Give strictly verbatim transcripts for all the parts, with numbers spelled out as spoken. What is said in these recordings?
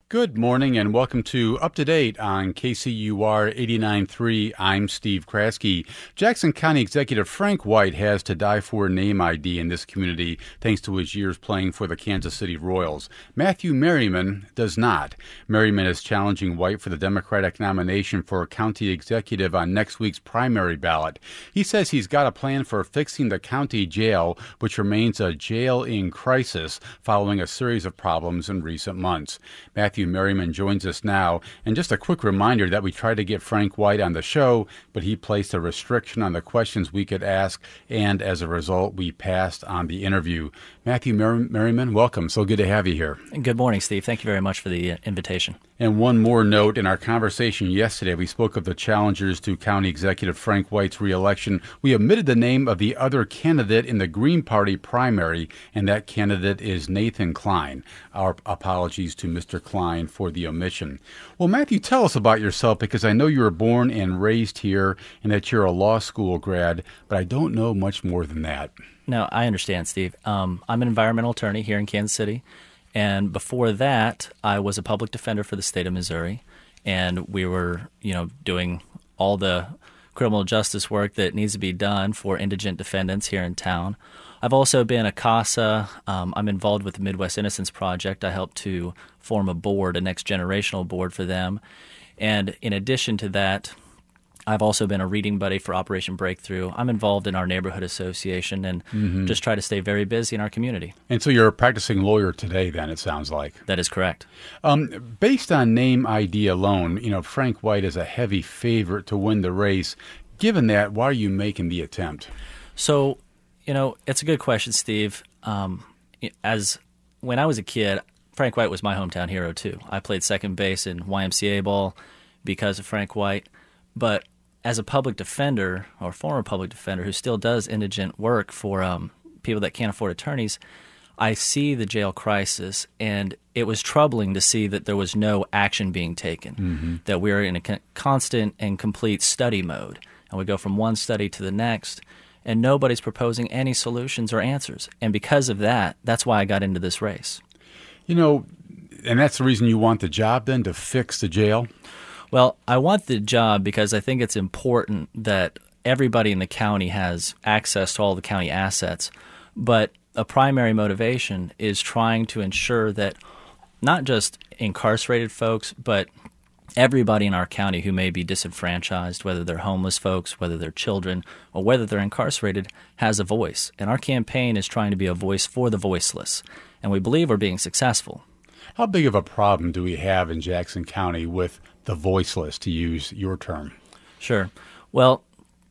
Good morning and welcome to Up to Date on K C U R eighty-nine point three. I'm Steve Kraske. Jackson County Executive Frank White has to die for name I D in this community thanks to his years playing for the Kansas City Royals. Matthew Merriman does not. Merriman is challenging White for the Democratic nomination for county executive on next week's primary ballot. He says he's got a plan for fixing the county jail, which remains a jail in crisis following a series of problems in recent months. Matthew Merriman joins us now, and just a quick reminder that we tried to get Frank White on the show, but he placed a restriction on the questions we could ask, and as a result, we passed on the interview. Matthew Mer- Merriman, welcome. So good to have you here. Good morning, Steve. Thank you very much for the uh, invitation. And one more note, in our conversation yesterday, we spoke of the challengers to County Executive Frank White's reelection. We omitted the name of the other candidate in the Green Party primary, and that candidate is Nathan Klein. Our apologies to Mister Klein for the omission. Well, Matthew, tell us about yourself, because I know you were born and raised here and that you're a law school grad, but I don't know much more than that. No, I understand, Steve. Um, I'm an environmental attorney here in Kansas City. And before that, I was a public defender for the state of Missouri, and we were, you know, doing all the criminal justice work that needs to be done for indigent defendants here in town. I've also been a CASA. Um, I'm involved with the Midwest Innocence Project. I helped to form a board, a next generational board for them. And in addition to that, I've also been a reading buddy for Operation Breakthrough. I'm involved in our neighborhood association and mm-hmm. just try to stay very busy in our community. And so you're a practicing lawyer today, then, it sounds like. That is correct. Um, based on name I D alone, you know, Frank White is a heavy favorite to win the race. Given that, why are you making the attempt? So, you know, it's a good question, Steve. Um, as when I was a kid, Frank White was my hometown hero, too. I played second base in Y M C A ball because of Frank White. But as a public defender, or former public defender, who still does indigent work for um, people that can't afford attorneys, I see the jail crisis, and it was troubling to see that there was no action being taken, mm-hmm. that we're in a con- constant and complete study mode, and we go from one study to the next, and nobody's proposing any solutions or answers. And because of that, that's why I got into this race. You know, and that's the reason you want the job, then, to fix the jail? Well, I want the job because I think it's important that everybody in the county has access to all the county assets. But a primary motivation is trying to ensure that not just incarcerated folks, but everybody in our county who may be disenfranchised, whether they're homeless folks, whether they're children, or whether they're incarcerated, has a voice. And our campaign is trying to be a voice for the voiceless. And we believe we're being successful. How big of a problem do we have in Jackson County with the voiceless, to use your term? Sure. Well,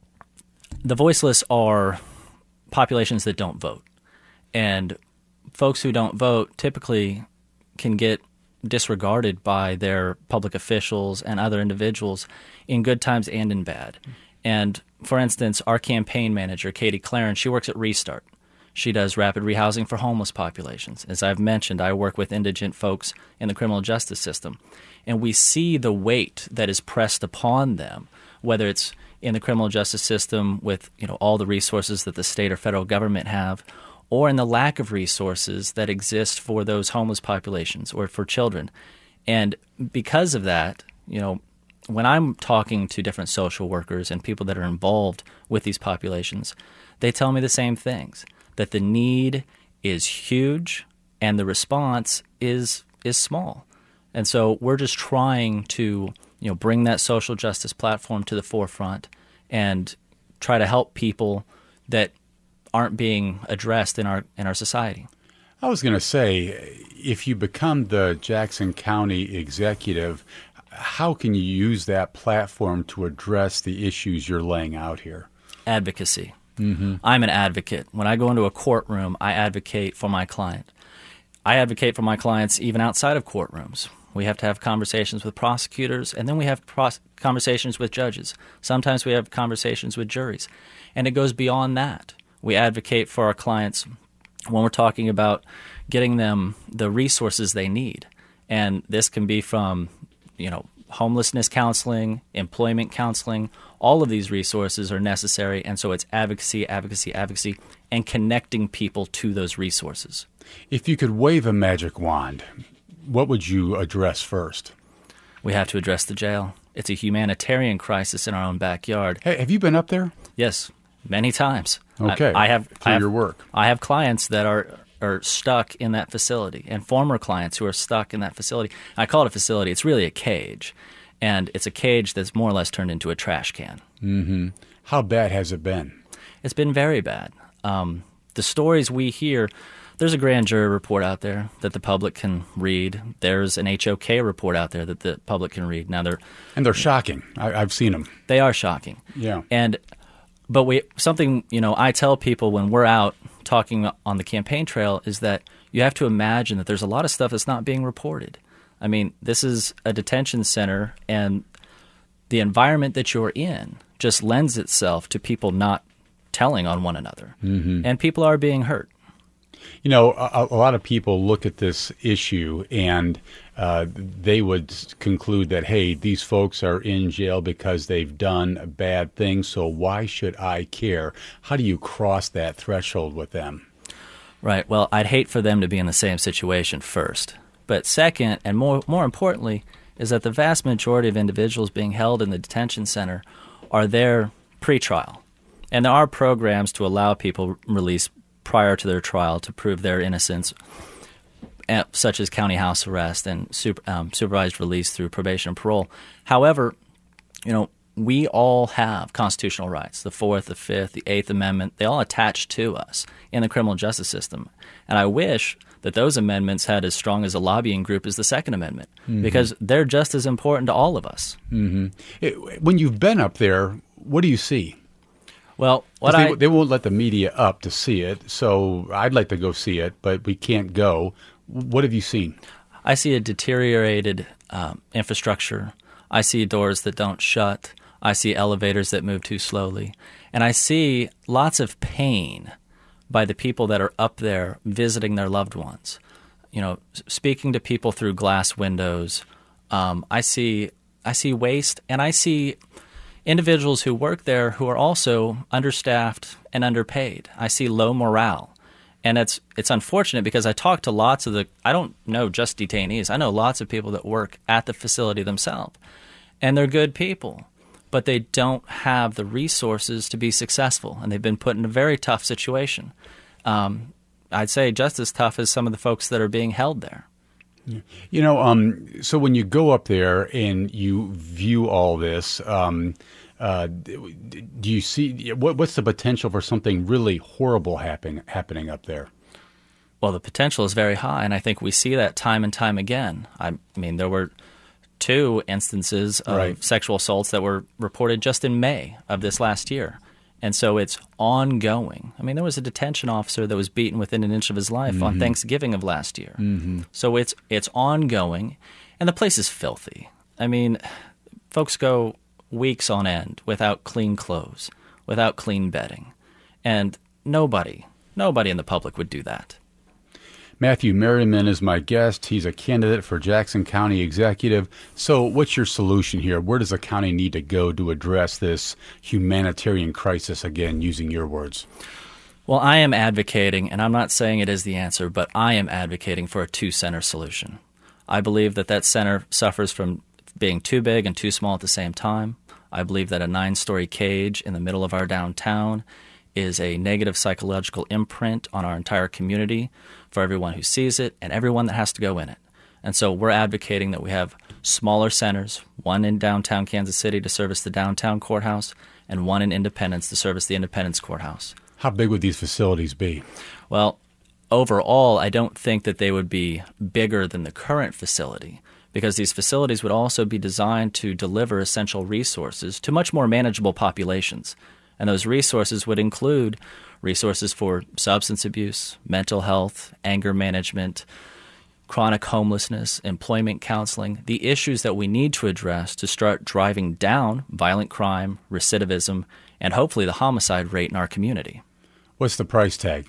the voiceless are populations that don't vote. And folks who don't vote typically can get disregarded by their public officials and other individuals in good times and in bad. And, for instance, our campaign manager, Katie Claren, she works at Restart. She does rapid rehousing for homeless populations. As I've mentioned, I work with indigent folks in the criminal justice system. And we see the weight that is pressed upon them, whether it's in the criminal justice system with, you know, all the resources that the state or federal government have, or in the lack of resources that exist for those homeless populations or for children. And because of that, you know, when I'm talking to different social workers and people that are involved with these populations, they tell me the same things, that the need is huge and the response is is small. And so we're just trying to, you know, bring that social justice platform to the forefront and try to help people that aren't being addressed in our in our society. I was going to say, if you become the Jackson County executive, how can you use that platform to address the issues you're laying out here? Advocacy. Mm-hmm. I'm an advocate. When I go into a courtroom, I advocate for my client. I advocate for my clients even outside of courtrooms. We have to have conversations with prosecutors, and then we have pros- conversations with judges. Sometimes we have conversations with juries. And it goes beyond that. We advocate for our clients when we're talking about getting them the resources they need. And this can be from, you know, homelessness counseling, employment counseling. All of these resources are necessary, and so it's advocacy, advocacy, advocacy, and connecting people to those resources. If you could wave a magic wand, what would you address first? We have to address the jail. It's a humanitarian crisis in our own backyard. Hey, have you been up there? Yes, many times. Okay, I, I have through I have, your work. I have clients that are are stuck in that facility, and former clients who are stuck in that facility. I call it a facility. It's really a cage, and it's a cage that's more or less turned into a trash can. Mm-hmm. How bad has it been? It's been very bad. Um, the stories we hear, there's a grand jury report out there that the public can read. There's an H O K report out there that the public can read. Now they're and they're shocking. I, I've seen them. They are shocking. Yeah. And but we something you know I tell people when we're out talking on the campaign trail is that you have to imagine that there's a lot of stuff that's not being reported. I mean, this is a detention center, and the environment that you're in just lends itself to people not telling on one another, mm-hmm. and people are being hurt. You know, a, a lot of people look at this issue and uh, they would conclude that, hey, these folks are in jail because they've done bad things, so why should I care? How do you cross that threshold with them? Right. Well, I'd hate for them to be in the same situation first. But second, and more more importantly, is that the vast majority of individuals being held in the detention center are there pre-trial. And there are programs to allow people released prior to their trial to prove their innocence, such as county house arrest and super, um, supervised release through probation and parole. However, you know, we all have constitutional rights. The Fourth, the Fifth, the Eighth Amendment, they all attach to us in the criminal justice system. And I wish that those amendments had as strong as a lobbying group as the Second Amendment, mm-hmm. because they're just as important to all of us. Mm-hmm. It, when you've been up there, what do you see? Well, what they, I, they won't let the media up to see it, so I'd like to go see it, but we can't go. What have you seen? I see a deteriorated um, infrastructure. I see doors that don't shut. I see elevators that move too slowly. And I see lots of pain by the people that are up there visiting their loved ones. You know, speaking to people through glass windows. Um, I see I see waste, and I see individuals who work there who are also understaffed and underpaid. I see low morale. And it's it's unfortunate because I talk to lots of the – I don't know just detainees. I know lots of people that work at the facility themselves, and they're good people, but they don't have the resources to be successful, and they've been put in a very tough situation. Um, I'd say just as tough as some of the folks that are being held there. You know, um, so when you go up there and you view all this, um, uh, do you see what, what's the potential for something really horrible happen, happening up there? Well, the potential is very high, and I think we see that time and time again. I mean, there were two instances of right. sexual assaults that were reported just in May of this last year. And so it's ongoing. I mean, there was a detention officer that was beaten within an inch of his life mm-hmm. on Thanksgiving of last year. Mm-hmm. So it's it's ongoing, and the place is filthy. I mean, folks go weeks on end without clean clothes, without clean bedding, and nobody, nobody in the public would do that. Matthew Merriman is my guest. He's a candidate for Jackson County Executive. So what's your solution here? Where does the county need to go to address this humanitarian crisis, again, using your words? Well, I am advocating, and I'm not saying it is the answer, but I am advocating for a two-center solution. I believe that that center suffers from being too big and too small at the same time. I believe that a nine-story cage in the middle of our downtown is a negative psychological imprint on our entire community for everyone who sees it and everyone that has to go in it. And so we're advocating that we have smaller centers, one in downtown Kansas City to service the downtown courthouse and one in Independence to service the Independence courthouse. How big would these facilities be? Well, overall, I don't think that they would be bigger than the current facility because these facilities would also be designed to deliver essential resources to much more manageable populations. And those resources would include resources for substance abuse, mental health, anger management, chronic homelessness, employment counseling, the issues that we need to address to start driving down violent crime, recidivism, and hopefully the homicide rate in our community. What's the price tag?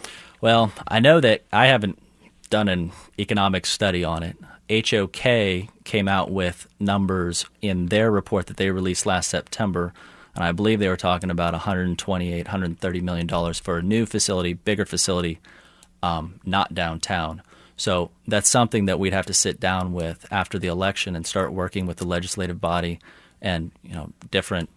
Well, I know that I haven't done an economic study on it. H O K came out with numbers in their report that they released last September, and I believe they were talking about one hundred twenty-eight, one hundred thirty million dollars for a new facility, bigger facility, um, not downtown. So that's something that we'd have to sit down with after the election and start working with the legislative body and, you know, different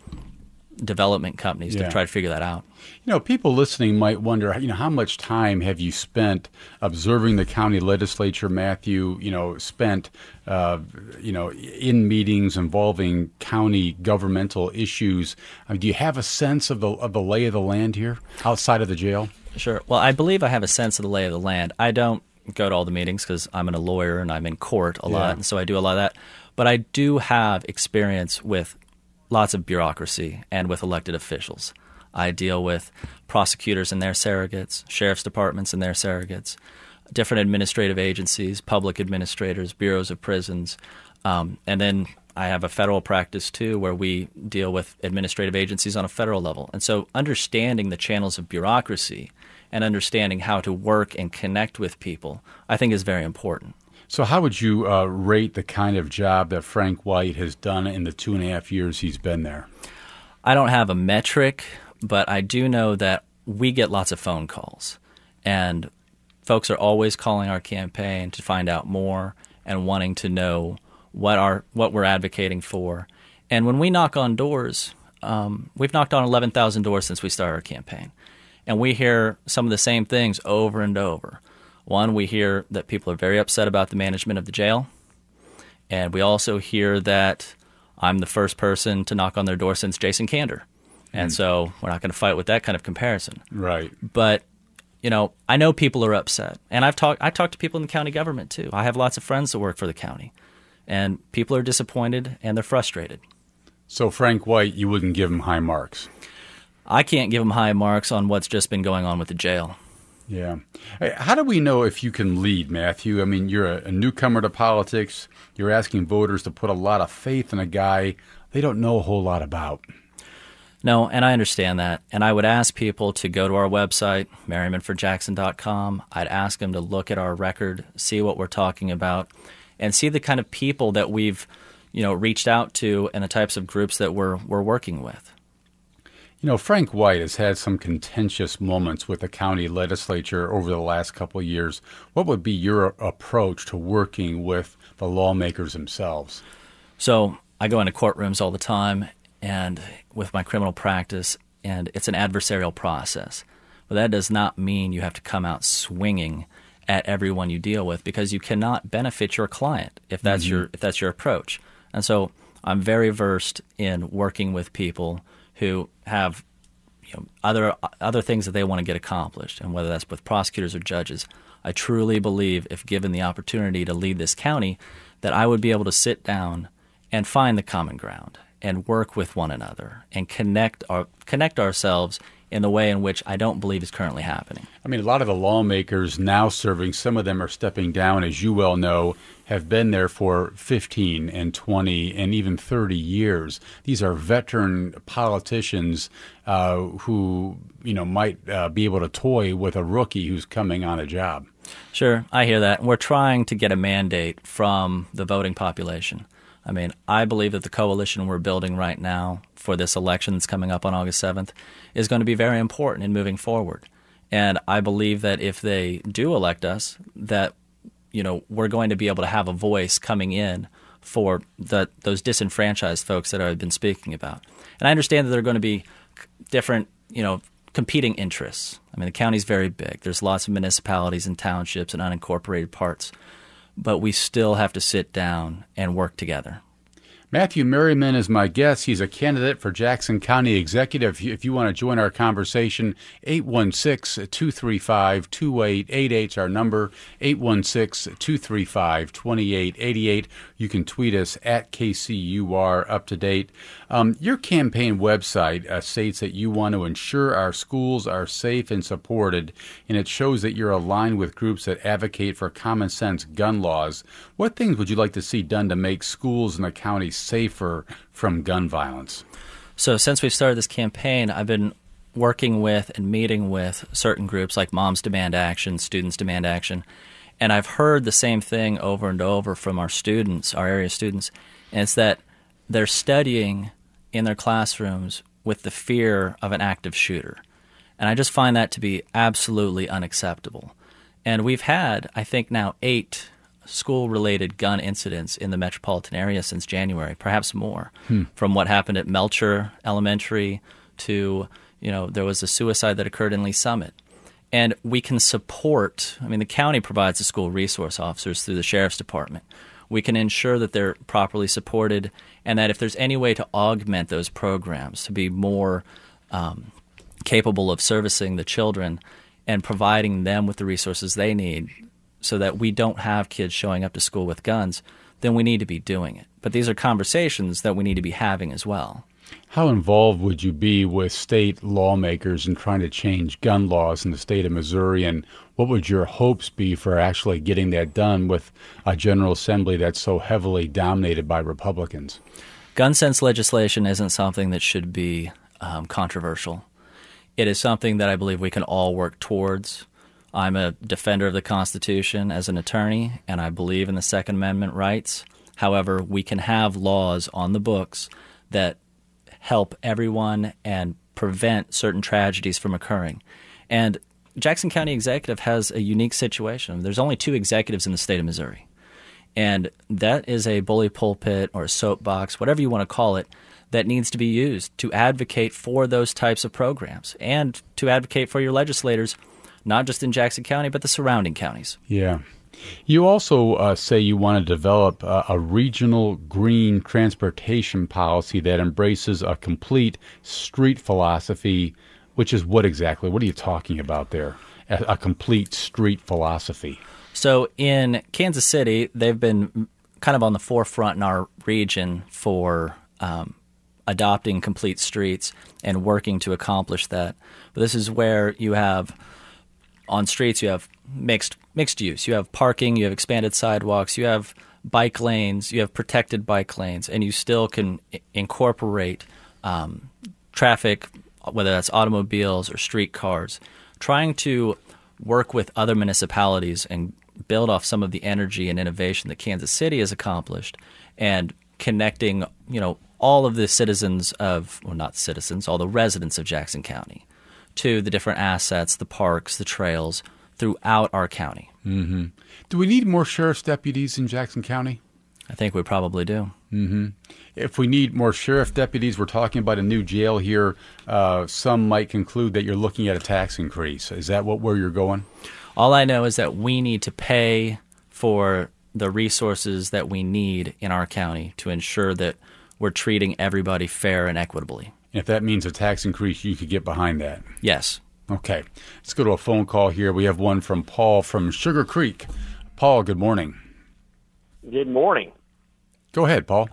development companies yeah. to try to figure that out. You know, people listening might wonder, you know, how much time have you spent observing the county legislature, Matthew, you know, spent, uh, you know, in meetings involving county governmental issues? I mean, do you have a sense of the of the lay of the land here outside of the jail? Sure. Well, I believe I have a sense of the lay of the land. I don't go to all the meetings because I'm a lawyer and I'm in court a yeah. lot, and so I do a lot of that. But I do have experience with lots of bureaucracy and with elected officials. I deal with prosecutors and their surrogates, sheriff's departments and their surrogates, different administrative agencies, public administrators, bureaus of prisons, um, and then I have a federal practice too where we deal with administrative agencies on a federal level. And so understanding the channels of bureaucracy and understanding how to work and connect with people, I think is very important. So how would you uh, rate the kind of job that Frank White has done in the two and a half years he's been there? I don't have a metric, but I do know that we get lots of phone calls. And folks are always calling our campaign to find out more and wanting to know what our what we're advocating for. And when we knock on doors, um, we've knocked on eleven thousand doors since we started our campaign. And we hear some of the same things over and over. One, we hear that people are very upset about the management of the jail. And we also hear that I'm the first person to knock on their door since Jason Kander. And mm. so we're not going to fight with that kind of comparison. Right. But, you know, I know people are upset. And I've talked I talk to people in the county government, too. I have lots of friends that work for the county. And people are disappointed and they're frustrated. So Frank White, you wouldn't give him high marks? I can't give him high marks on what's just been going on with the jail. Yeah. How do we know if you can lead, Matthew? I mean, you're a, a newcomer to politics. You're asking voters to put a lot of faith in a guy they don't know a whole lot about. No, and I understand that. And I would ask people to go to our website, merriman for jackson dot com. I'd ask them to look at our record, see what we're talking about, and see the kind of people that we've, you know, reached out to and the types of groups that we're we're working with. You know, Frank White has had some contentious moments with the county legislature over the last couple of years. What would be your approach to working with the lawmakers themselves? So I go into courtrooms all the time and with my criminal practice, and it's an adversarial process. But that does not mean you have to come out swinging at everyone you deal with, because you cannot benefit your client if that's mm-hmm. your if that's your approach. And so I'm very versed in working with people who have, you know, other other things that they want to get accomplished, and whether that's with prosecutors or judges. I truly believe, if given the opportunity to lead this county, that I would be able to sit down and find the common ground and work with one another and connect our connect ourselves in the way in which I don't believe is currently happening. I mean, a lot of the lawmakers now serving, some of them are stepping down, as you well know, have been there for fifteen and twenty and even thirty years. These are veteran politicians uh, who, you know, might uh, be able to toy with a rookie who's coming on a job. Sure, I hear that. We're trying to get a mandate from the voting population. I mean, I believe that the coalition we're building right now for this election that's coming up on August seventh is going to be very important in moving forward. And I believe that if they do elect us, that, you know, we're going to be able to have a voice coming in for the, those disenfranchised folks that I've been speaking about. And I understand that there are going to be different, you know, competing interests. I mean, the county's very big. There's lots of municipalities and townships and unincorporated parts. But we still have to sit down and work together. Matthew Merriman is my guest. He's a candidate for Jackson County Executive. If you want to join our conversation, eight one six, two three five, two eight eight eight is our number, eight one six, two three five, two eight eight eight. You can tweet us at K C U R Up to Date. Um, your campaign website uh, states that you want to ensure our schools are safe and supported, and it shows that you're aligned with groups that advocate for common sense gun laws. What things would you like to see done to make schools in the county safer from gun violence? So since we've started this campaign, I've been working with and meeting with certain groups like Moms Demand Action, Students Demand Action, and I've heard the same thing over and over from our students, our area students, and it's that they're studying in their classrooms with the fear of an active shooter. And I just find that to be absolutely unacceptable. And we've had, I think now, eight school-related gun incidents in the metropolitan area since January, perhaps more, hmm. from what happened at Melcher Elementary to, you know, there was a suicide that occurred in Lee Summit. And we can support, I mean, the county provides the school resource officers through the sheriff's department. We can ensure that they're properly supported and that if there's any way to augment those programs to be more um, capable of servicing the children and providing them with the resources they need so that we don't have kids showing up to school with guns, then we need to be doing it. But these are conversations that we need to be having as well. How involved would you be with state lawmakers in trying to change gun laws in the state of Missouri, and what would your hopes be for actually getting that done with a General Assembly that's so heavily dominated by Republicans? Gun sense legislation isn't something that should be um, controversial. It is something that I believe we can all work towards. I'm a defender of the Constitution as an attorney, and I believe in the Second Amendment rights. However, we can have laws on the books that help everyone and prevent certain tragedies from occurring. And Jackson County Executive has a unique situation. There's only two executives in the state of Missouri. And that is a bully pulpit or a soapbox, whatever you want to call it, that needs to be used to advocate for those types of programs and to advocate for your legislators, not just in Jackson County, but the surrounding counties. Yeah. You also uh, say you want to develop uh, a regional green transportation policy that embraces a complete street philosophy, which is what exactly? What are you talking about there? A, a complete street philosophy. So in Kansas City, they've been kind of on the forefront in our region for um, adopting complete streets and working to accomplish that. But this is where you have, on streets, you have mixed mixed use. You have parking, you have expanded sidewalks, you have bike lanes, you have protected bike lanes, and you still can I- incorporate um, traffic, whether that's automobiles or streetcars, trying to work with other municipalities and build off some of the energy and innovation that Kansas City has accomplished, and connecting, you know, all of the citizens of, well, not citizens, all the residents of Jackson County to the different assets, the parks, the trails, throughout our county. Mm-hmm. Do we need more sheriff's deputies in Jackson County? I think we probably do. Mm-hmm. If we need more sheriff deputies, we're talking about a new jail here. Uh, some might conclude that you're looking at a tax increase. Is that what where you're going? All I know is that we need to pay for the resources that we need in our county to ensure that we're treating everybody fair and equitably. And if that means a tax increase, you could get behind that? Yes. Okay. Let's go to a phone call here. We have one from Paul from Sugar Creek. Paul, good morning. Good morning. Go ahead, Paul.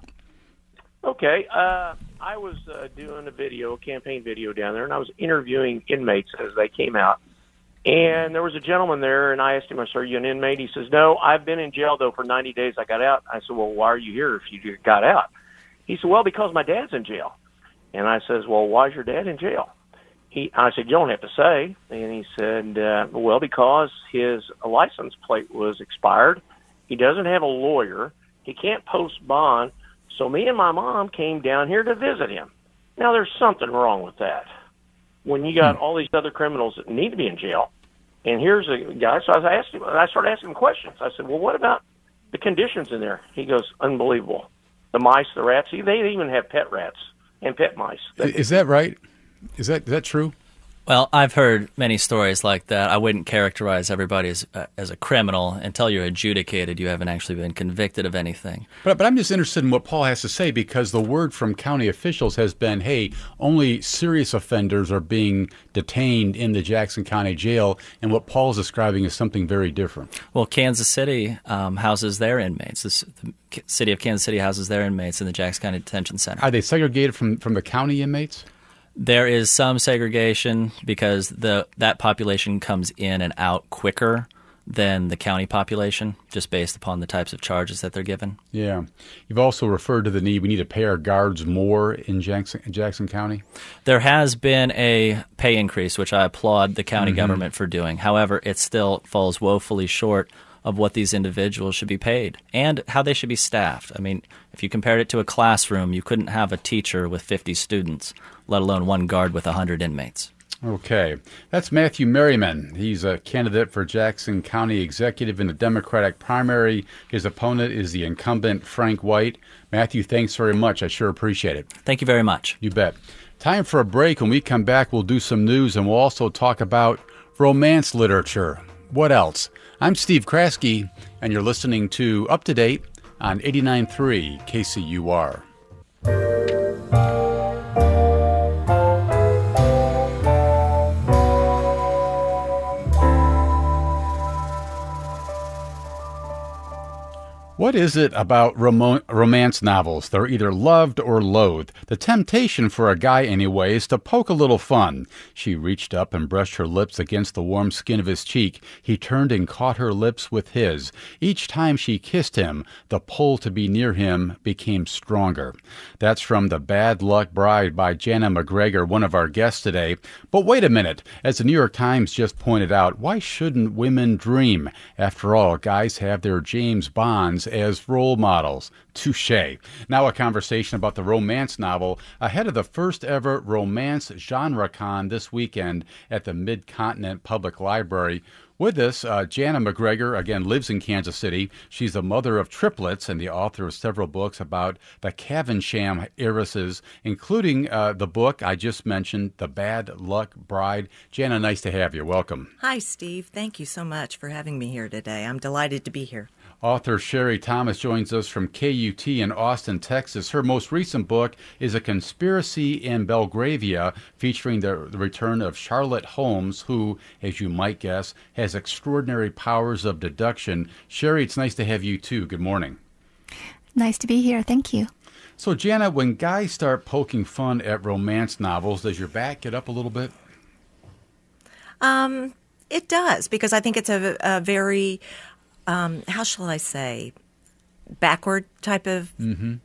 Okay. Uh, I was uh, doing a video, a campaign video down there, and I was interviewing inmates as they came out. And there was a gentleman there, and I asked him, I said, are you an inmate? He says, no, I've been in jail, though, for ninety days. I got out. I said, well, why are you here if you got out? He said, well, because my dad's in jail. And I says, well, why is your dad in jail? He, I said, you don't have to say. And he said, uh, well, because his license plate was expired. He doesn't have a lawyer. He can't post bond. So me and my mom came down here to visit him. Now, there's something wrong with that. When you got all these other criminals that need to be in jail, and here's a guy, so I asked him, I started asking him questions. I said, well, what about the conditions in there? He goes, unbelievable. The mice, the rats, see, they even have pet rats and pet mice. Is that right? Is that is that true? Well, I've heard many stories like that. I wouldn't characterize everybody as, uh, as a criminal until you're adjudicated. You haven't actually been convicted of anything. But, but I'm just interested in what Paul has to say, because the word from county officials has been, hey, only serious offenders are being detained in the Jackson County Jail, and what Paul's describing is something very different. Well, Kansas City um, houses their inmates. This, the city of Kansas City houses their inmates in the Jackson County Detention Center. Are they segregated from, from the county inmates? There is some segregation because the that population comes in and out quicker than the county population, just based upon the types of charges that they're given. Yeah. You've also referred to the need, we need to pay our guards more in Jackson, Jackson County? There has been a pay increase, which I applaud the county mm-hmm. government for doing. However, it still falls woefully short of what these individuals should be paid and how they should be staffed. I mean, if you compared it to a classroom, you couldn't have a teacher with fifty students, let alone one guard with one hundred inmates. Okay. That's Matthew Merriman. He's a candidate for Jackson County Executive in the Democratic primary. His opponent is the incumbent Frank White. Matthew, thanks very much. I sure appreciate it. Thank you very much. You bet. Time for a break. When we come back, we'll do some news, and we'll also talk about romance literature. What else? I'm Steve Kraske, and you're listening to Up to Date on eighty-nine point three K C U R. What is it about rom- romance novels? They're either loved or loathed. The temptation for a guy, anyway, is to poke a little fun. She reached up and brushed her lips against the warm skin of his cheek. He turned and caught her lips with his. Each time she kissed him, the pull to be near him became stronger. That's from The Bad Luck Bride by Jana McGregor, one of our guests today. But wait a minute. As the New York Times just pointed out, why shouldn't women dream? After all, guys have their James Bonds as role models. Touché. Now a conversation about the romance novel ahead of the first ever romance genre con this weekend at the Mid-Continent Public Library. With us, uh, Jana McGregor, again, lives in Kansas City. She's the mother of triplets and the author of several books about the Caversham heiresses, including uh, the book I just mentioned, The Bad Luck Bride. Jana, nice to have you. Welcome. Hi, Steve. Thank you so much for having me here today. I'm delighted to be here. Author Sherry Thomas joins us from K U T in Austin, Texas. Her most recent book is A Conspiracy in Belgravia, featuring the, the return of Charlotte Holmes, who, as you might guess, has extraordinary powers of deduction. Sherry, it's nice to have you, too. Good morning. Nice to be here. Thank you. So, Jana, when guys start poking fun at romance novels, does your back get up a little bit? Um, it does, because I think it's a, a very... Um, how shall I say, backward type of mm-hmm.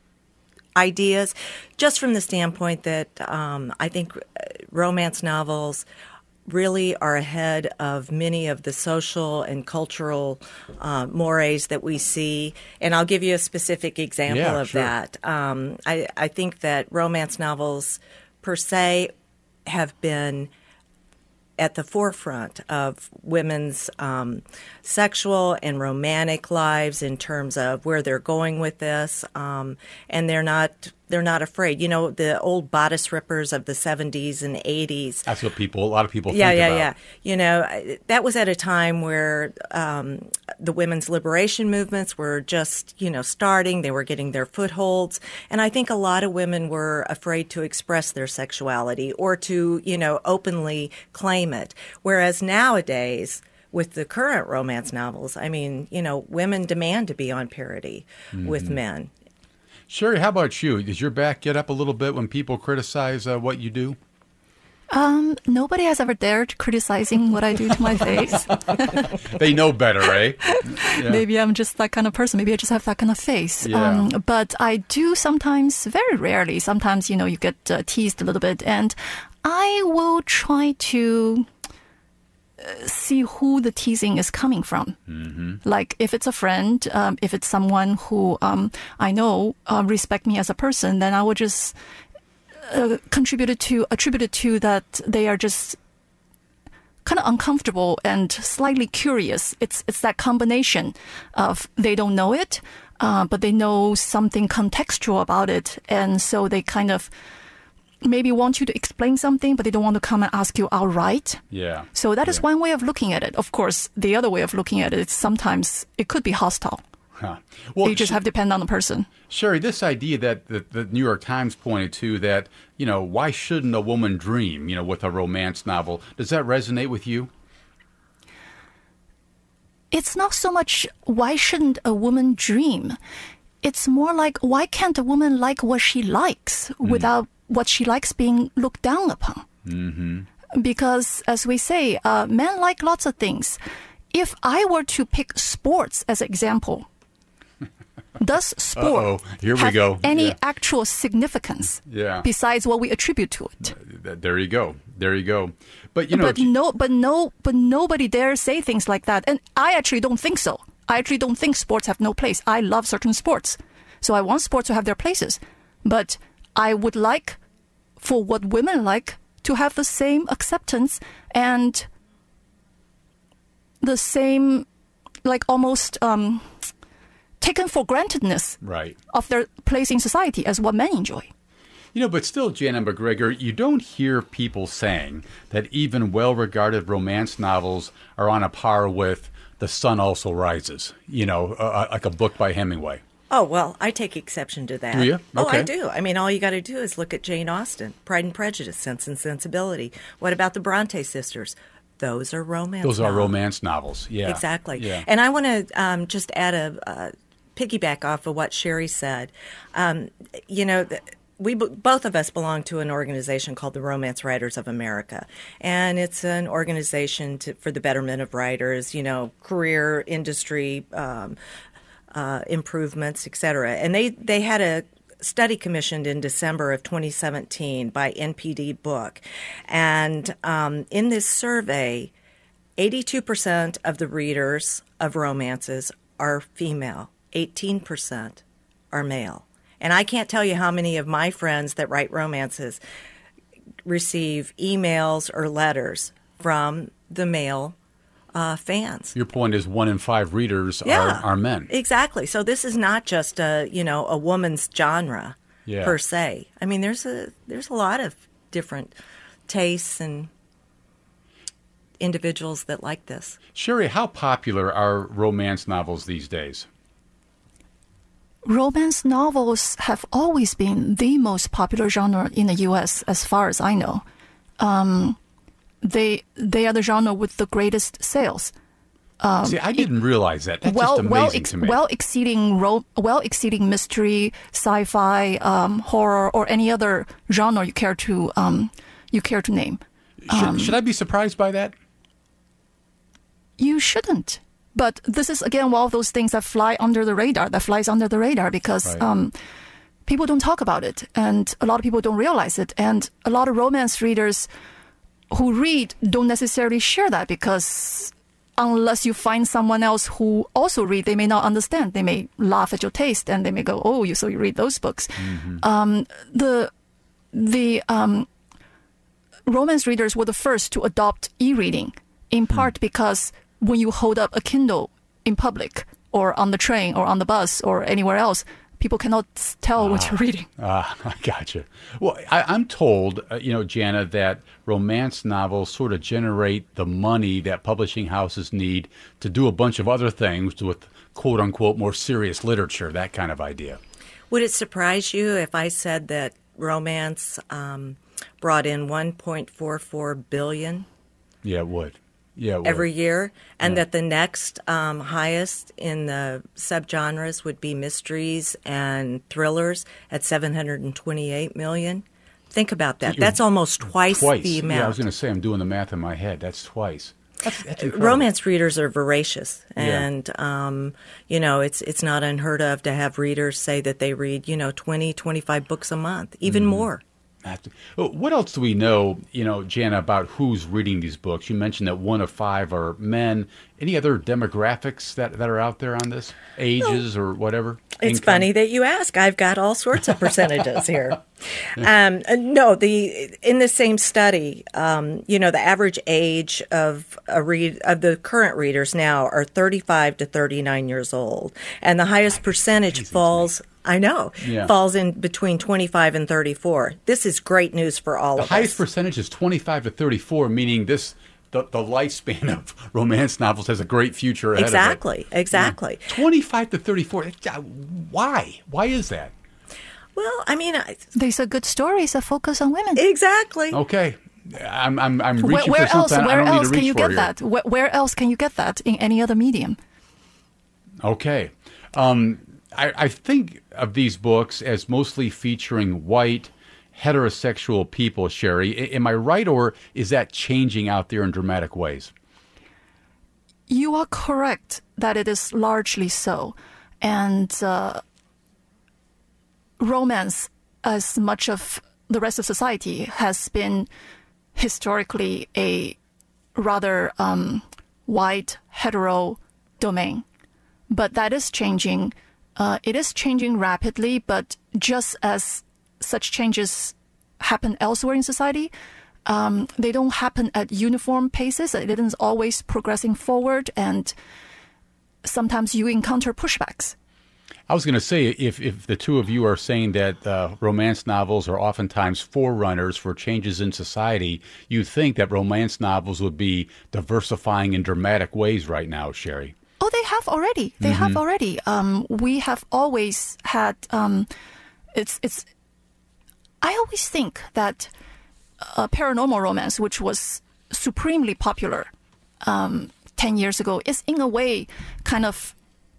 ideas, just from the standpoint that um, I think romance novels really are ahead of many of the social and cultural uh, mores that we see. And I'll give you a specific example yeah, of sure. that. Um, I, I think that romance novels per se have been at the forefront of women's um, sexual and romantic lives in terms of where they're going with this, um, and they're not they're not afraid. You know, the old bodice rippers of the seventies and eighties. That's what people, a lot of people yeah, think yeah, about. Yeah, yeah. You know, that was at a time where um, the women's liberation movements were just, you know, starting. They were getting their footholds. And I think a lot of women were afraid to express their sexuality or to, you know, openly claim it. Whereas nowadays, with the current romance novels, I mean, you know, women demand to be on parity mm-hmm. with men. Sherry, how about you? Does your back get up a little bit when people criticize uh, what you do? Um, nobody has ever dared criticizing what I do to my face. They know better, right? Yeah. Maybe I'm just that kind of person. Maybe I just have that kind of face. Yeah. Um, but I do sometimes, very rarely, sometimes, you know, you get uh, teased a little bit. And I will try to see who the teasing is coming from. Mm-hmm. Like if it's a friend, um, if it's someone who um, I know uh, respect me as a person, then I would just uh, contribute it to, attribute it to that they are just kind of uncomfortable and slightly curious. It's it's that combination of they don't know it, uh, but they know something contextual about it, and so they kind of maybe want you to explain something, but they don't want to come and ask you outright. Yeah. So that yeah. is one way of looking at it. Of course, the other way of looking at it is sometimes it could be hostile. Huh. Well, you just sh- have to depend on the person. Sherry, this idea that the, the New York Times pointed to that, you know, why shouldn't a woman dream, you know, with a romance novel, does that resonate with you? It's not so much why shouldn't a woman dream. It's more like why can't a woman like what she likes mm. without what she likes being looked down upon. Mm-hmm. Because, as we say, uh, men like lots of things. If I were to pick sports as an example, does sport Uh-oh. Here we have go. any yeah. actual significance yeah. besides what we attribute to it? There you go. There you go. But you know, but no, but no, but nobody dares say things like that, and I actually don't think so. I actually don't think sports have no place. I love certain sports, so I want sports to have their places, but I would like for what women like to have the same acceptance and the same, like almost um, taken for grantedness right. of their place in society as what men enjoy. You know, but still, Jana McGregor, you don't hear people saying that even well-regarded romance novels are on a par with The Sun Also Rises, you know, uh, like a book by Hemingway. Oh, well, I take exception to that. Do you? Oh, Okay. I do. I mean, all you got to do is look at Jane Austen, Pride and Prejudice, Sense and Sensibility. What about the Bronte sisters? Those are romance Those novels. are romance novels, yeah. Exactly. Yeah. And I want to um, just add a uh, piggyback off of what Sherry said. Um, you know, th- we b- both of us belong to an organization called the Romance Writers of America, and it's an organization to, for the betterment of writers, you know, career, industry, um, uh, improvements, et cetera. And they, they had a study commissioned in December of twenty seventeen by N P D Book. And um, in this survey, eighty-two percent of the readers of romances are female, eighteen percent are male. And I can't tell you how many of my friends that write romances receive emails or letters from the male uh, fans. Your point is one in five readers Yeah, are, are men. Exactly. So this is not just a, you know, a woman's genre Yeah. per se. I mean, there's a there's a lot of different tastes and individuals that like this. Sherry, how popular are romance novels these days? Romance novels have always been the most popular genre in the U S, as far as I know. Um, they they are the genre with the greatest sales. Um, See, I didn't realize that. That's well, just amazing well, ex- to me. well exceeding ro- well exceeding mystery, sci-fi, um, horror, or any other genre you care to um, you care to name. should, should I be surprised by that? You shouldn't. But this is, again, one of those things that fly under the radar, that flies under the radar because Right. um, people don't talk about it and a lot of people don't realize it. And a lot of romance readers who read don't necessarily share that because unless you find someone else who also read, they may not understand. They may laugh at your taste and they may go, oh, you so you read those books. Mm-hmm. Um, the the um, romance readers were the first to adopt e-reading, in part Hmm. because when you hold up a Kindle in public or on the train or on the bus or anywhere else, people cannot tell what you're reading. Ah, I gotcha. Well, I, I'm told, uh, you know, Jana, that romance novels sort of generate the money that publishing houses need to do a bunch of other things with quote unquote more serious literature, that kind of idea. Would it surprise you if I said that romance um, brought in one point four four billion Yeah, it would. Yeah, it would. every year, and Yeah. that the next um, highest in the subgenres would be mysteries and thrillers at seven hundred twenty-eight million? Think about that. You're- That's almost twice, Twice. the amount. Yeah, I was going to say, I'm doing the math in my head. That's twice. That's, that's incredible. Romance readers are voracious, Yeah. and um, you know it's it's not unheard of to have readers say that they read you know twenty, twenty-five books a month, even Mm-hmm. more. Have to- Well, what else do we know, you know, Jana, about who's reading these books? You mentioned that one of five are men. Any other demographics that, that are out there on this? Ages or whatever? It's Income? funny that you ask. I've got all sorts of percentages here. Um, uh, no, the in the same study, um, you know, the average age of a read of the current readers now are thirty-five to thirty-nine years old, and the highest percentage falls. I know Yeah. falls in between twenty-five and thirty-four. This is great news for all The of highest us. percentage is twenty-five to thirty-four, meaning this the, the lifespan of romance novels has a great future ahead Exactly, of it. exactly. twenty-five to thirty-four. uh, Why? Why is that? Well, I mean, I, These are good stories that focus on women. exactly. Okay. I'm I'm I'm Where, reaching where for else? something I Where don't need else to can reach you for get here. that? Where, where else can you get that in any other medium? Okay. Um, I, I think of these books as mostly featuring white, heterosexual people, Sherry. A- am I right, or is that changing out there in dramatic ways? You are correct that it is largely so. And uh, romance, as much of the rest of society, has been historically a rather um, white, hetero domain. But that is changing. Uh, it is changing rapidly, but just as such changes happen elsewhere in society, Um, they don't happen at uniform paces. It isn't always progressing forward, and sometimes you encounter pushbacks. I was going to say, if, if the two of you are saying that uh, romance novels are oftentimes forerunners for changes in society, you'd think that romance novels would be diversifying in dramatic ways right now, Sherry. Oh, they have already. They mm-hmm. have already. Um, we have always had. Um, it's it's. I always think that uh, paranormal romance, which was supremely popular um, ten years ago, is in a way kind of.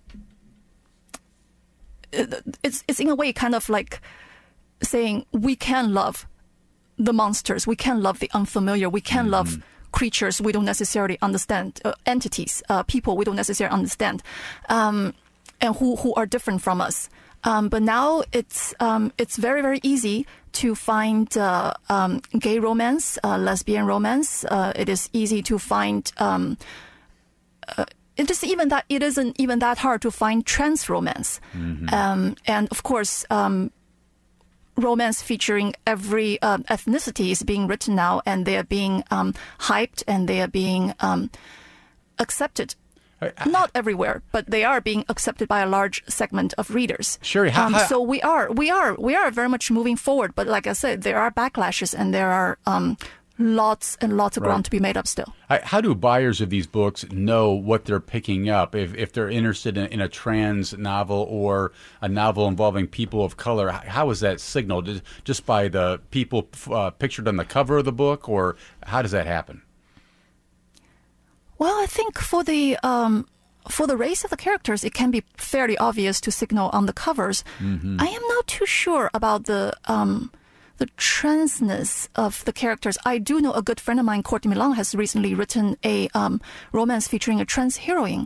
It's it's in a way kind of like saying we can love the monsters, we can love the unfamiliar, we can mm-hmm. love creatures we don't necessarily understand, uh, entities, uh, people we don't necessarily understand, um, and who who are different from us. Um, but now it's um, it's very very easy to find uh, um, gay romance, uh, lesbian romance. Uh, it is easy to find. Um, uh, It is even that it isn't even that hard to find trans romance, mm-hmm. um, and of course, um, romance featuring every uh, ethnicity is being written now, and they are being um, hyped and they are being um, accepted. I, I, Not everywhere, but they are being accepted by a large segment of readers. Sure. How, um, how, so we are, we are, we are very much moving forward. But like I said, there are backlashes and there are. Um, Lots and lots of right. ground to be made up still. How do buyers of these books know what they're picking up if, if they're interested in, in a trans novel or a novel involving people of color? How is that signaled? Just by the people uh, pictured on the cover of the book, or how does that happen? Well, I think for the um, for the race of the characters, it can be fairly obvious to signal on the covers. Mm-hmm. I am not too sure about the... Um, the transness of the characters. I do know a good friend of mine, Courtney Milan, has recently written a um, romance featuring a trans heroine.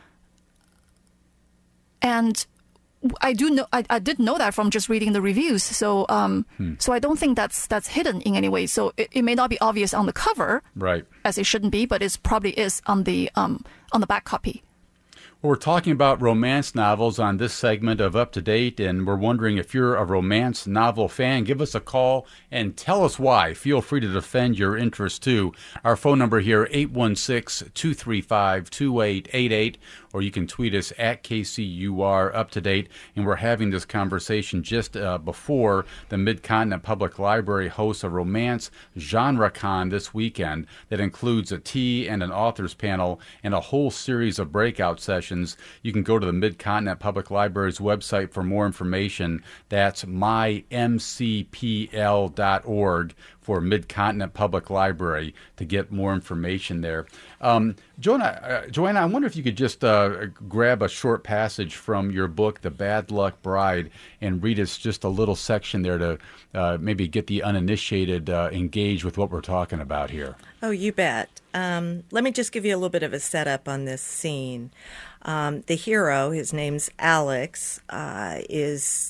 And I do know, I, I did know that from just reading the reviews. So, um, hmm. so I don't think that's that's hidden in any way. So it, it may not be obvious on the cover, right, as it shouldn't be, but it probably is on the um, on the back copy. Well, we're talking about romance novels on this segment of Up to Date, and we're wondering if you're a romance novel fan. Give us a call and tell us why. Feel free to defend your interest, too. Our phone number here, eight one six, two three five, two eight eight eight, or you can tweet us at K C U R Up to Date. And we're having this conversation just uh, before the Mid-Continent Public Library hosts a romance genre con this weekend that includes a tea and an authors panel and a whole series of breakout sessions. You can go to the Mid-Continent Public Library's website for more information. That's my m c p l dot org for Mid-Continent Public Library to get more information there. Um, Joanna, uh, Joanna, I wonder if you could just uh, grab a short passage from your book, The Bad Luck Bride, and read us just a little section there to uh, maybe get the uninitiated uh, engaged with what we're talking about here. Oh, you bet. Um, let me just give you a little bit of a setup on this scene. Um, the hero, his name's Alex, uh, is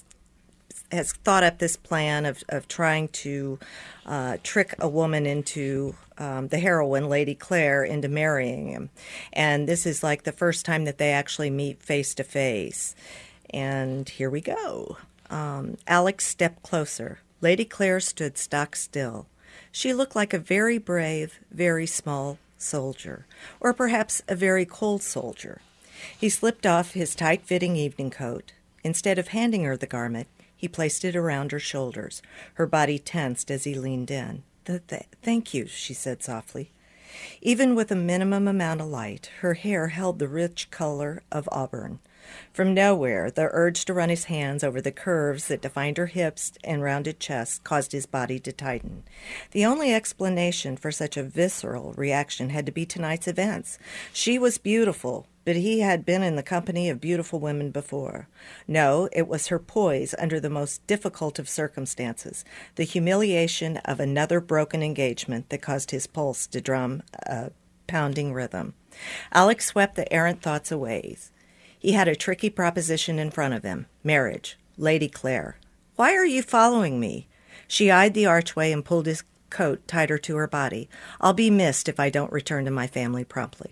has thought up this plan of, of trying to uh, trick a woman into, um, the heroine, Lady Claire, into marrying him. And this is like the first time that they actually meet face to face. And here we go. Um, Alex stepped closer. Lady Claire stood stock still. She looked like a very brave, very small soldier, or perhaps a very cold soldier. He slipped off his tight-fitting evening coat. Instead of handing her the garment, he placed it around her shoulders. Her body tensed as he leaned in. Th- th- Thank you, she said softly. Even with a minimum amount of light, her hair held the rich color of auburn. From nowhere, the urge to run his hands over the curves that defined her hips and rounded chest caused his body to tighten. The only explanation for such a visceral reaction had to be tonight's events. She was beautiful, but he had been in the company of beautiful women before. No, it was her poise under the most difficult of circumstances, the humiliation of another broken engagement that caused his pulse to drum a pounding rhythm. Alex swept the errant thoughts away. He had a tricky proposition in front of him, marriage, Lady Claire. Why are you following me? She eyed the archway and pulled his coat tighter to her body. I'll be missed if I don't return to my family promptly.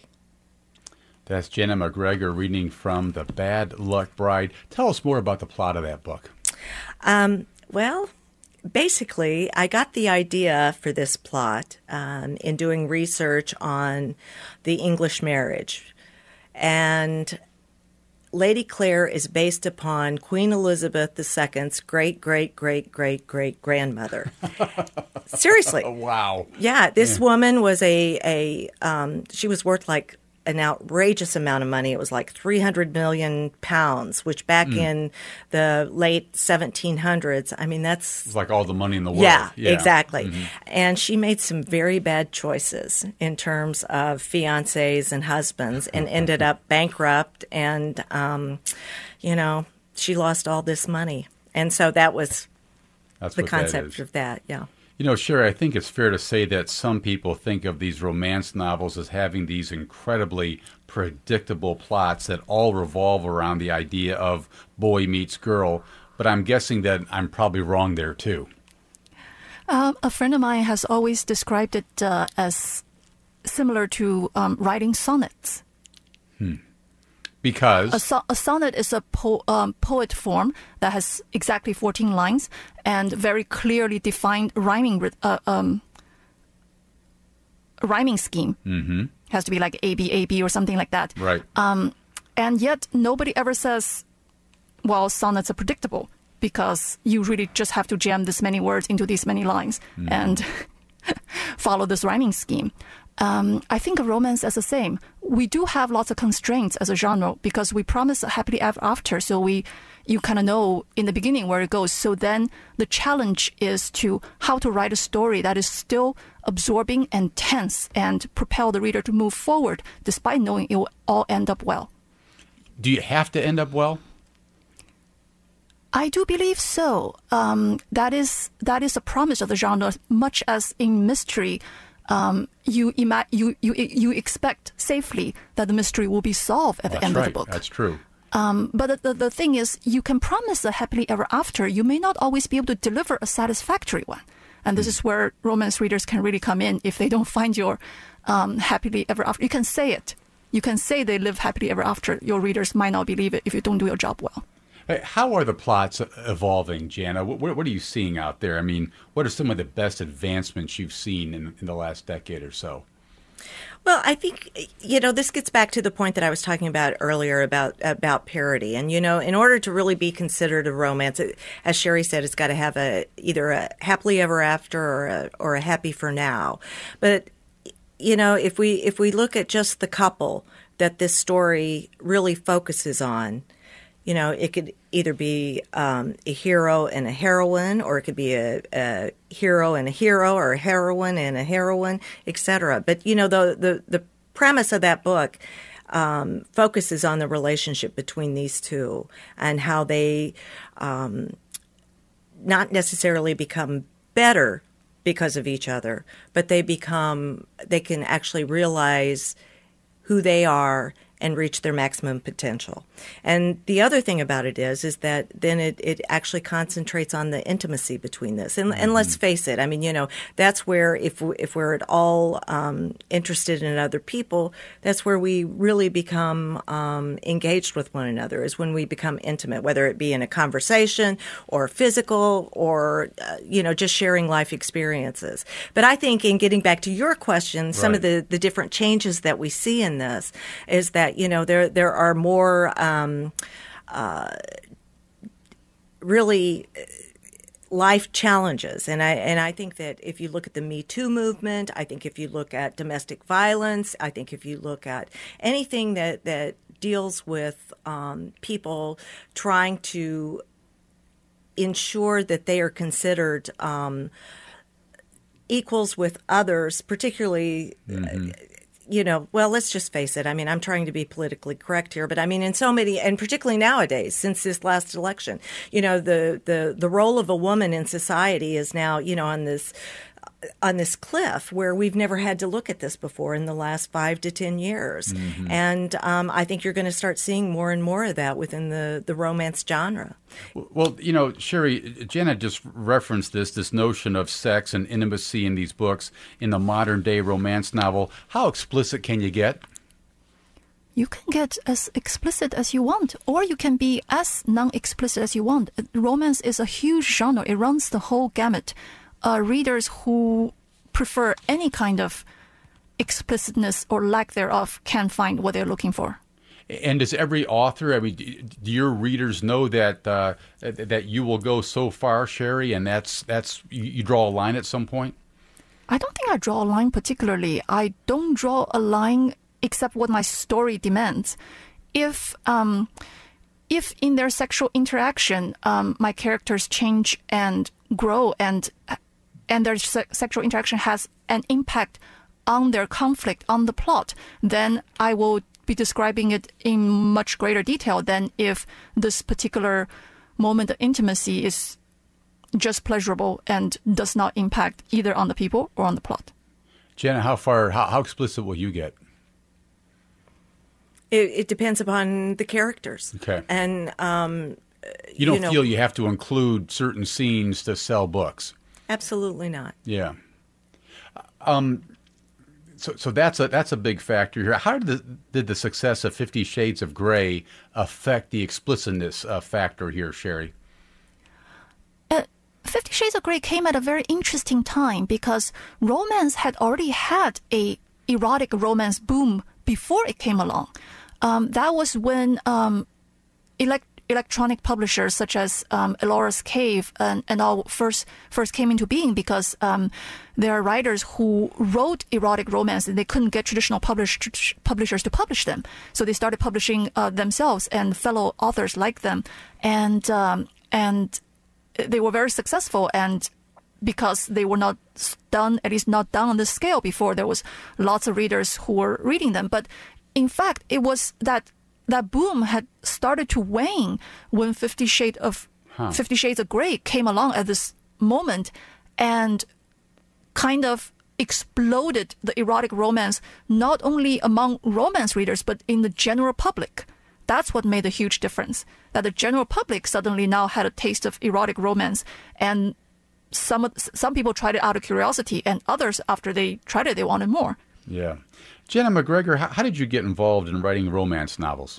That's Jenna McGregor reading from The Bad Luck Bride. Tell us more about the plot of that book. Um, well, basically, I got the idea for this plot um, in doing research on the English marriage. And Lady Clare is based upon Queen Elizabeth the Second's great, great, great, great, great grandmother. Seriously. Wow. Yeah, this Yeah. woman was a, a um, she was worth like an outrageous amount of money. It was like three hundred million pounds, which back Mm. in the late seventeen hundreds, I mean, that's It's like all the money in the world. yeah, exactly. Mhm. And she made some very bad choices in terms of fiancés and husbands and ended up bankrupt. And, um, you know, she lost all this money. And so that was That's the what that concept is. of that, yeah. You know, Sherry, I think it's fair to say that some people think of these romance novels as having these incredibly predictable plots that all revolve around the idea of boy meets girl, but I'm guessing that I'm probably wrong there too. Uh, a friend of mine has always described it uh, as similar to um, writing sonnets. Because A, so- a sonnet is a po- um, poet form that has exactly fourteen lines and very clearly defined rhyming ry- uh, um, rhyming scheme. Mm-hmm. Has to be like A B A B or something like that. right. And yet nobody ever says, well, sonnets are predictable because you really just have to jam this many words into these many lines and follow this rhyming scheme. Um, I think a romance is the same. We do have lots of constraints as a genre because we promise a happily ever after. So we, you kind of know in the beginning where it goes. So then the challenge is to how to write a story that is still absorbing and tense and propel the reader to move forward despite knowing it will all end up well. Do you have to end up well? I do believe so. Um, that is that is a promise of the genre. Much as in mystery, um, you, ima- you you you expect safely that the mystery will be solved at the That's end right. of the book. That's true. Um, but the, the the thing is, you can promise a happily ever after. You may not always be able to deliver a satisfactory one, and this is where romance readers can really come in. If they don't find your um, happily ever after, you can say it. You can say they live happily ever after. Your readers might not believe it if you don't do your job well. Hey, how are the plots evolving, Jana? What, what are you seeing out there? I mean, what are some of the best advancements you've seen in, in the last decade or so? Well, I think, you know, this gets back to the point that I was talking about earlier about about parody. And, you know, in order to really be considered a romance, it, as Sherry said, it's got to have a either a happily ever after or a, or a happy for now. But, you know, if we if we look at just the couple that this story really focuses on, you know, it could either be um, a hero and a heroine, or it could be a, a hero and a hero, or a heroine and a heroine, et cetera. But, you know, the, the, the premise of that book um, focuses on the relationship between these two and how they um, not necessarily become better because of each other, but they become, they can actually realize who they are and reach their maximum potential. And the other thing about it is, is that then it, it actually concentrates on the intimacy between this. And, mm-hmm. and let's face it, I mean, you know, that's where if, we, if we're at all um, interested in other people, that's where we really become um, engaged with one another, is when we become intimate, whether it be in a conversation or physical or, uh, you know, just sharing life experiences. But I think in getting back to your question, some Right. of the, the different changes that we see in this is that, you know, there there are more um, uh, really life challenges, and I and I think that if you look at the Me Too movement, I think if you look at domestic violence, I think if you look at anything that that deals with um, people trying to ensure that they are considered um, equals with others, particularly. Mm-hmm. You know, well, let's just face it. I mean, I'm trying to be politically correct here, but I mean, in so many, and particularly nowadays, since this last election, you know, the, the, the role of a woman in society is now, you know, on this on this cliff where we've never had to look at this before in the last five to ten years. Mm-hmm. And um, I think you're going to start seeing more and more of that within the, the romance genre. Well, you know, Sherry, Janet just referenced this, this notion of sex and intimacy in these books in the modern day romance novel. How explicit can you get? you can get as explicit as you want, or you can be as non-explicit as you want. Romance is a huge genre. It runs the whole gamut. Uh, readers who prefer any kind of explicitness or lack thereof can find what they're looking for. And does every author, I mean, do your readers know that uh, that you will go so far, Sherry, and that's that's you, you draw a line at some point? I don't think I draw a line particularly. I don't draw a line except what my story demands. If um, if in their sexual interaction, um, my characters change and grow, and and their se- sexual interaction has an impact on their conflict, on the plot, then I will be describing it in much greater detail than if this particular moment of intimacy is just pleasurable and does not impact either on the people or on the plot. Jenna, how far, how, how explicit will you get? It, it depends upon the characters. Okay. And um, you don't you know, feel you have to include certain scenes to sell books? Absolutely not. Yeah. Um. So, so that's a that's a big factor here. How did the did the success of Fifty Shades of Grey affect the explicitness uh, factor here, Sherry? Uh, Fifty Shades of Grey came at a very interesting time because romance had already had a erotic romance boom before it came along. Um, that was when um, elect. electronic publishers such as um, Elora's Cave and, and all first first came into being because um, there are writers who wrote erotic romance and they couldn't get traditional publish, publishers to publish them. So they started publishing uh, themselves and fellow authors like them. And, um, and they were very successful. And because they were not done, at least not done on this scale before, there was lots of readers who were reading them. But in fact, it was that that boom had started to wane when Fifty Shades of huh. Fifty Shades of Grey came along at this moment and kind of exploded the erotic romance, not only among romance readers, but in the general public. That's what made a huge difference, that the general public suddenly now had a taste of erotic romance. And some some people tried it out of curiosity, and others, after they tried it, they wanted more. Yeah. Jenna McGregor, how, how did you get involved in writing romance novels?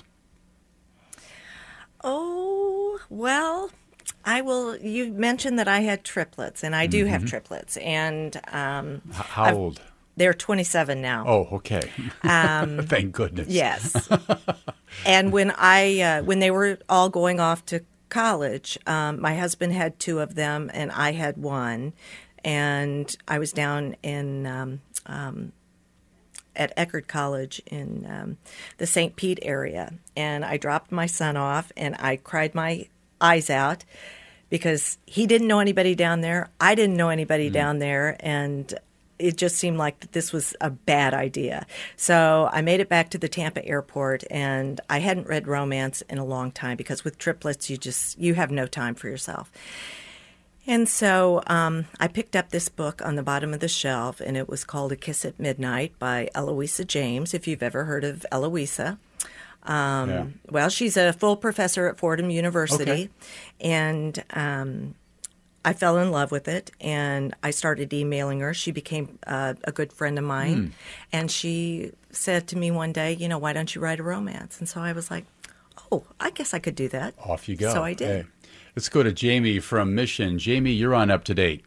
Oh, well, I will. You mentioned that I had triplets, and I do mm-hmm. have triplets. And um, H- how I've, old? They're twenty-seven now. Oh, okay. Um, Thank goodness. Yes. And when I uh, when they were all going off to college, um, my husband had two of them, and I had one. And I was down in um, um, at Eckerd College in um, the Saint Pete area, and I dropped my son off, and I cried my eyes out because he didn't know anybody down there. I didn't know anybody mm-hmm. down there, and it just seemed like this was a bad idea. So I made it back to the Tampa airport, and I hadn't read romance in a long time because with triplets, you just you have no time for yourself. And so um, I picked up this book on the bottom of the shelf, and it was called A Kiss at Midnight by Eloisa James, if you've ever heard of Eloisa. Um, yeah. Well, she's a full professor at Fordham University, okay. and um, I fell in love with it, and I started emailing her. She became uh, a good friend of mine, mm. and she said to me one day, you know, why don't you write a romance? And so I was like, oh, I guess I could do that. Off you go. So I did. Hey. Let's go to Jamie from Mission. Jamie, you're on Up to Date.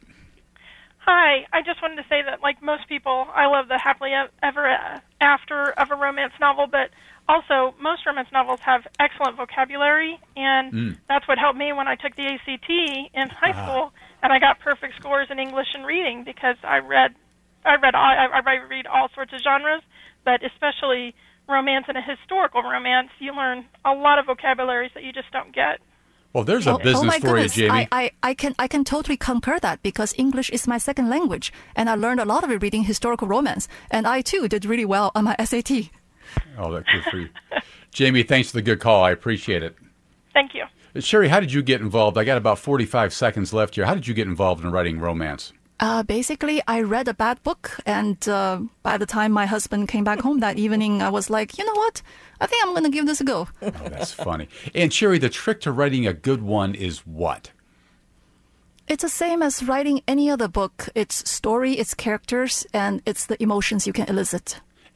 Hi. I just wanted to say that, like most people, I love the happily ever after of a romance novel, but also most romance novels have excellent vocabulary, and mm. that's what helped me when I took the A C T in high ah. school, and I got perfect scores in English and reading because I read, I read, all, I, I read all sorts of genres, but especially romance and a historical romance. You learn a lot of vocabularies that you just don't get. Well, there's a business oh my for goodness. you, Jamie. I, I, I can I can totally concur that because English is my second language, and I learned a lot of it reading historical romance, and I too did really well on my S A T. Oh, that's good for you. Jamie, thanks for the good call. I appreciate it. Thank you. Sherry, how did you get involved? I got about forty-five seconds left here. How did you get involved in writing romance? Uh, basically, I read a bad book, and uh, by the time my husband came back home that evening, I was like, you know what? I think I'm going to give this a go. Oh, that's funny. And Sherry, the trick to writing a good one is what? It's the same as writing any other book. It's story, it's characters, and it's the emotions you can elicit.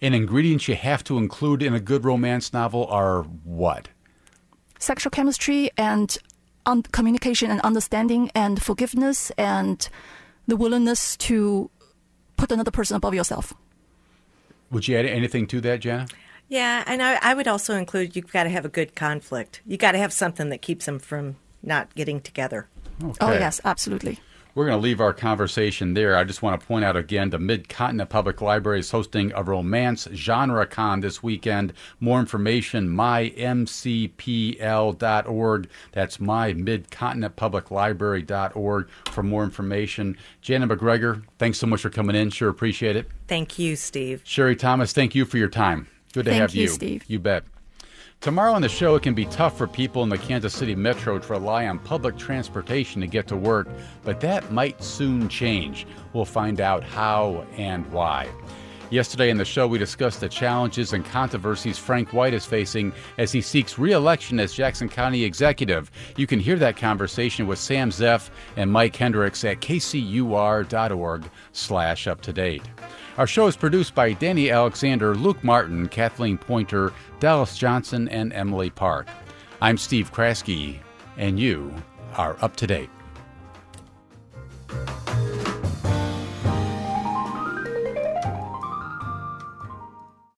And ingredients you have to include in a good romance novel are what? Sexual chemistry and un- communication and understanding and forgiveness and the willingness to put another person above yourself. Would you add anything to that, Jana? Yeah, and I, I would also include you've got to have a good conflict. You got to have something that keeps them from not getting together. Okay. Oh, yes, absolutely. We're going to leave our conversation there. I just want to point out again, the Mid-Continent Public Library is hosting a romance genre con this weekend. More information, my m c p l dot org. That's my midcontinent public library dot org for more information. Jana McGregor, thanks so much for coming in. Sure appreciate it. Thank you, Steve. Sherry Thomas, thank you for your time. Good to Thank have you, you. Steve. You bet. Tomorrow on the show, it can be tough for people in the Kansas City Metro to rely on public transportation to get to work, but that might soon change. We'll find out how and why. Yesterday in the show, we discussed the challenges and controversies Frank White is facing as he seeks re-election as Jackson County Executive. You can hear that conversation with Sam Zeff and Mike Hendricks at k c u r dot org slash up to date. Our show is produced by Danny Alexander, Luke Martin, Kathleen Pointer, Dallas Johnson, and Emily Park. I'm Steve Kraske, and you are up to date.